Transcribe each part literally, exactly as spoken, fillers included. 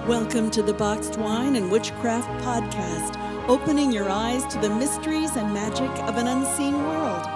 Welcome to the Boxed Wine and Witchcraft Podcast, opening your eyes to the mysteries and magic of an unseen world.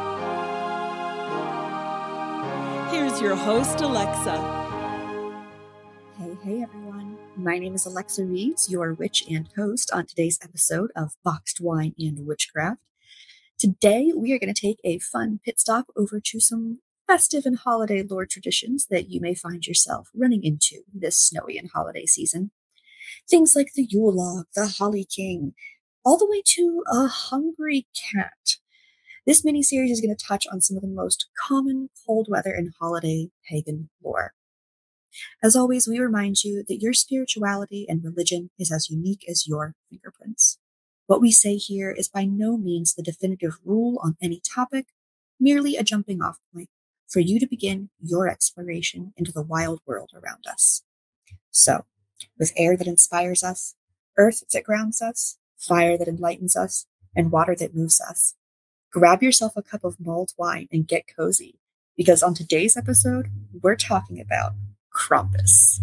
Here's your host, Alexa. Hey, hey everyone. My name is Alexa Reeves, your witch and host on today's episode of Boxed Wine and Witchcraft. Today, we are going to take a fun pit stop over to some festive and holiday lore traditions that you may find yourself running into this snowy and holiday season. Things like the Yule log, the Holly King, all the way to a hungry cat. This miniseries is going to touch on some of the most common cold weather and holiday pagan lore. As always, we remind you that your spirituality and religion is as unique as your fingerprints. What we say here is by no means the definitive rule on any topic, merely a jumping off point for you to begin your exploration into the wild world around us. So, with air that inspires us, earth that grounds us, fire that enlightens us, and water that moves us, grab yourself a cup of mulled wine and get cozy, because on today's episode, we're talking about Krampus.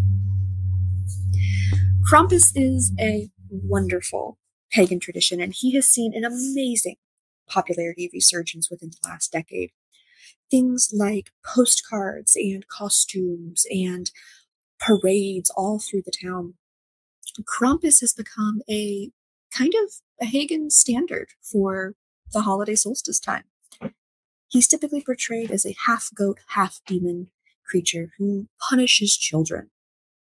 Krampus is a wonderful pagan tradition, and he has seen an amazing popularity resurgence within the last decade. Things like postcards and costumes and parades all through the town. Krampus has become a kind of a pagan standard for the holiday solstice time. He's typically portrayed as a half-goat, half-demon creature who punishes children.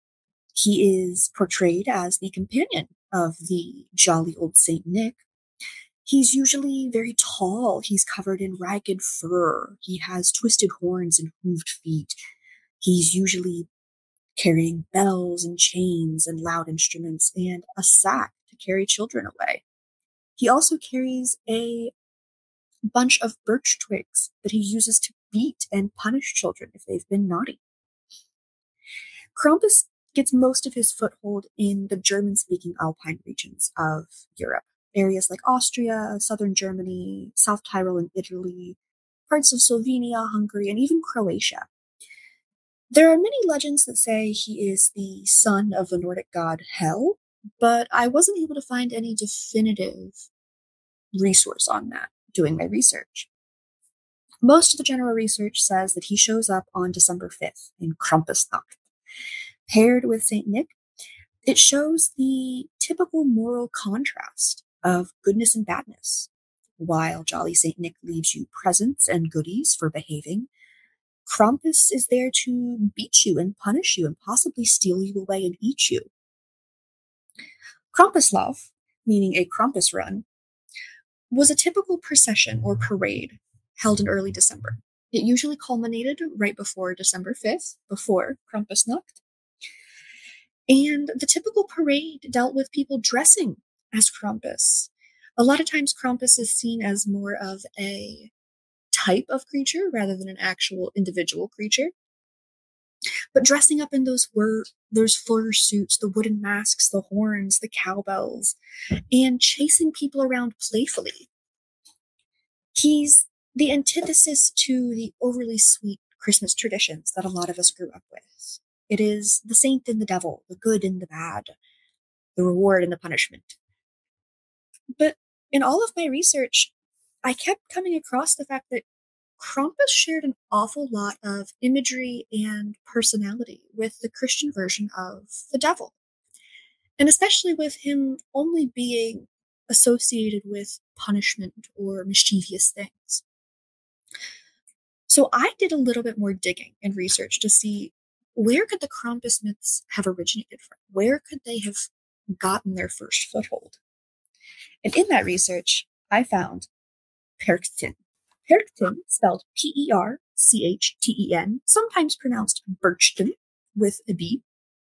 He is portrayed as the companion of the jolly old Saint Nick. He's usually very tall. He's covered in ragged fur. He has twisted horns and hooved feet. He's usually carrying bells and chains and loud instruments and a sack to carry children away. He also carries a bunch of birch twigs that he uses to beat and punish children if they've been naughty. Krampus gets most of his foothold in the German-speaking Alpine regions of Europe. Areas like Austria, southern Germany, South Tyrol in Italy, parts of Slovenia, Hungary, and even Croatia. There are many legends that say he is the son of the Nordic god Hel, but I wasn't able to find any definitive resource on that doing my research. Most of the general research says that he shows up on December fifth in Krampusnacht. Paired with Saint Nick, it shows the typical moral contrast of goodness and badness. While jolly Saint Nick leaves you presents and goodies for behaving, Krampus is there to beat you and punish you and possibly steal you away and eat you. Krampuslauf, meaning a Krampus run, was a typical procession or parade held in early December. It usually culminated right before December fifth, before Krampusnacht. And the typical parade dealt with people dressing as Krampus. A lot of times Krampus is seen as more of a type of creature rather than an actual individual creature. But dressing up in those were those fur suits, the wooden masks, the horns, the cowbells, and chasing people around playfully. He's the antithesis to the overly sweet Christmas traditions that a lot of us grew up with. It is the saint and the devil, the good and the bad, the reward and the punishment. But in all of my research, I kept coming across the fact that Krampus shared an awful lot of imagery and personality with the Christian version of the devil. And especially with him only being associated with punishment or mischievous things. So I did a little bit more digging and research to see where could the Krampus myths have originated from? Where could they have gotten their first foothold? And in that research, I found Perchten. Perchten, spelled P E R C H T E N, sometimes pronounced Birchten with a B,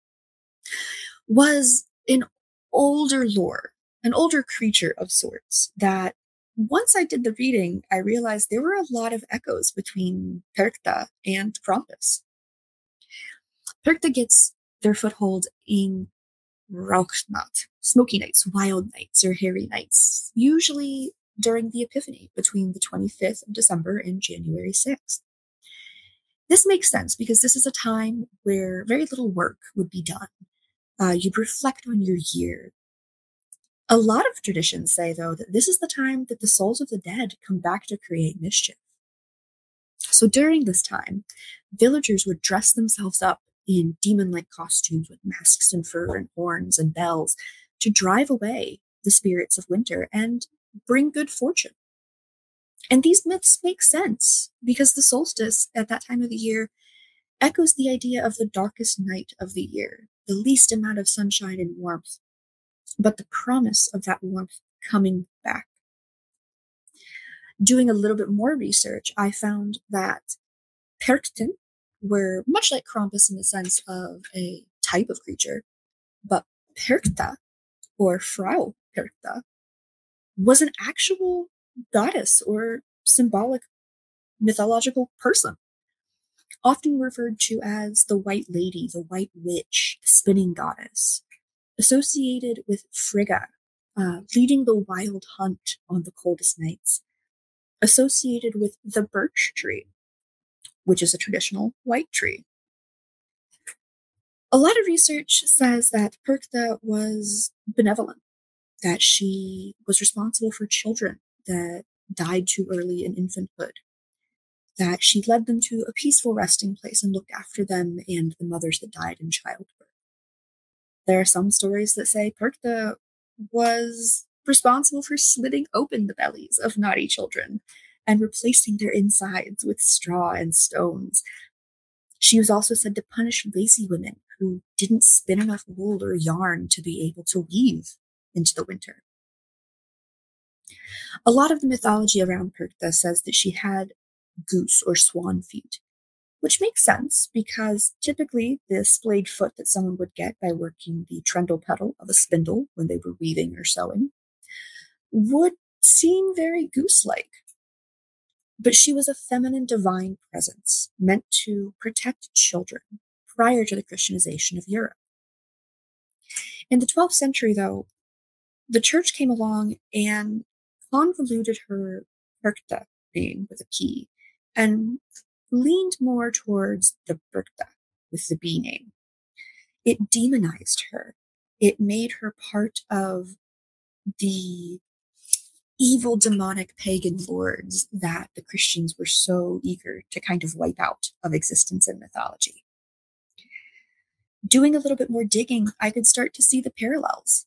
was an older lore, an older creature of sorts that once I did the reading, I realized there were a lot of echoes between Perchta and Krampus. Perchta gets their foothold in Rauchnacht, smoky nights, wild nights, or hairy nights, usually during the Epiphany between the twenty-fifth of December and January sixth. This makes sense because this is a time where very little work would be done. Uh, you'd reflect on your year. A lot of traditions say, though, that this is the time that the souls of the dead come back to create mischief. So during this time, villagers would dress themselves up in demon-like costumes with masks and fur and horns and bells to drive away the spirits of winter and bring good fortune. And these myths make sense because the solstice at that time of the year echoes the idea of the darkest night of the year, the least amount of sunshine and warmth, but the promise of that warmth coming back. Doing a little bit more research, I found that Perchten were much like Krampus in the sense of a type of creature, but Perchta, or Frau Perchta, was an actual goddess or symbolic mythological person, often referred to as the White Lady, the White Witch, the spinning goddess, associated with Frigga, uh, leading the wild hunt on the coldest nights, associated with the birch tree, which is a traditional white tree. A lot of research says that Perchta was benevolent, that she was responsible for children that died too early in infanthood, that she led them to a peaceful resting place and looked after them and the mothers that died in childbirth. There are some stories that say Perchta was responsible for slitting open the bellies of naughty children and replacing their insides with straw and stones. She was also said to punish lazy women who didn't spin enough wool or yarn to be able to weave into the winter. A lot of the mythology around Perchta says that she had goose or swan feet, which makes sense because typically the splayed foot that someone would get by working the trundle pedal of a spindle when they were weaving or sewing would seem very goose-like. But she was a feminine divine presence meant to protect children prior to the Christianization of Europe. In the twelfth century, though, the church came along and convoluted her Perchta name with a P and leaned more towards the Berchta with the B name. It demonized her. It made her part of the evil demonic pagan lords that the Christians were so eager to kind of wipe out of existence in mythology. Doing a little bit more digging, I could start to see the parallels.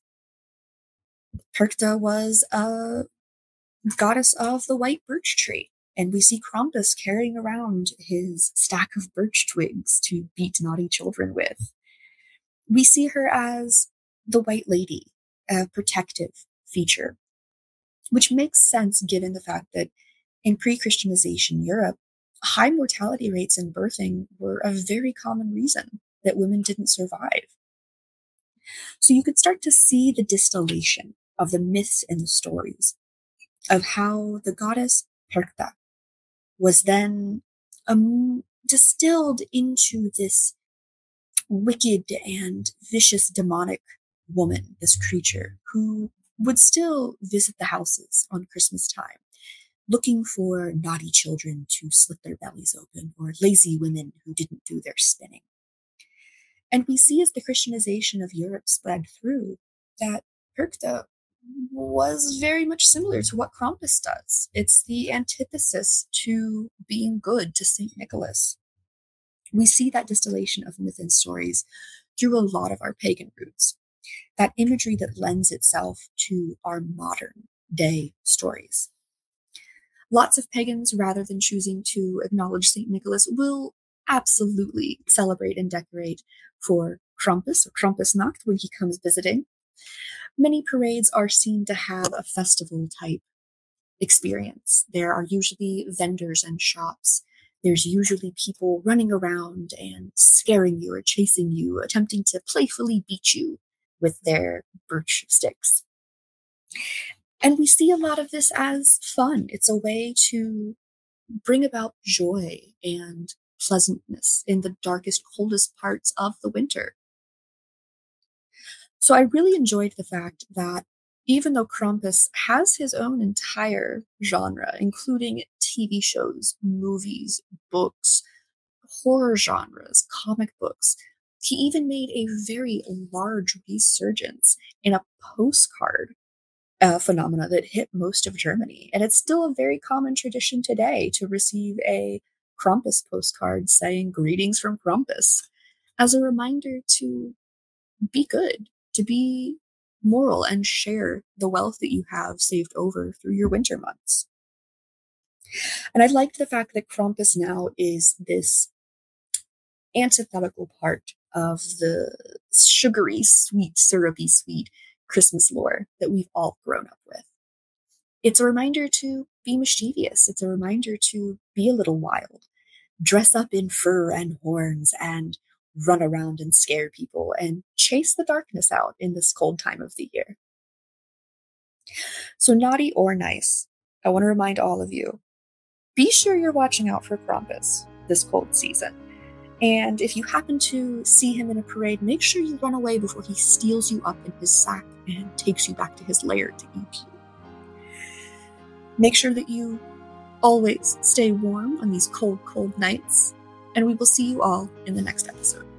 Perchta was a goddess of the white birch tree, and we see Krampus carrying around his stack of birch twigs to beat naughty children with. We see her as the White Lady, a protective feature, which makes sense given the fact that in pre-Christianization Europe, high mortality rates in birthing were a very common reason that women didn't survive. So you could start to see the distillation of the myths and the stories of how the goddess Perchta was then um, distilled into this wicked and vicious demonic woman, this creature, who would still visit the houses on Christmas time, looking for naughty children to slit their bellies open or lazy women who didn't do their spinning. And we see as the Christianization of Europe spread through that Perchta was very much similar to what Krampus does. It's the antithesis to being good, to Saint Nicholas. We see that distillation of myth and stories through a lot of our pagan roots, that imagery that lends itself to our modern day stories. Lots of pagans, rather than choosing to acknowledge Saint Nicholas, will absolutely celebrate and decorate for Krampus or Krampusnacht when he comes visiting. Many parades are seen to have a festival type experience. There are usually vendors and shops. There's usually people running around and scaring you or chasing you, attempting to playfully beat you with their birch sticks. And we see a lot of this as fun. It's a way to bring about joy and pleasantness in the darkest, coldest parts of the winter. So I really enjoyed the fact that even though Krampus has his own entire genre, including T V shows, movies, books, horror genres, comic books, He even made a very large resurgence in a postcard uh, phenomena that hit most of Germany. And it's still a very common tradition today to receive a Krampus postcard saying greetings from Krampus as a reminder to be good, to be moral and share the wealth that you have saved over through your winter months. And I liked the fact that Krampus now is this antithetical part of the sugary, sweet, syrupy, sweet Christmas lore that we've all grown up with. It's a reminder to be mischievous. It's a reminder to be a little wild, dress up in fur and horns and run around and scare people and chase the darkness out in this cold time of the year. So naughty or nice, I want to remind all of you, be sure you're watching out for Krampus this cold season. And if you happen to see him in a parade, make sure you run away before he steals you up in his sack and takes you back to his lair to eat you. Make sure that you always stay warm on these cold, cold nights, and we will see you all in the next episode.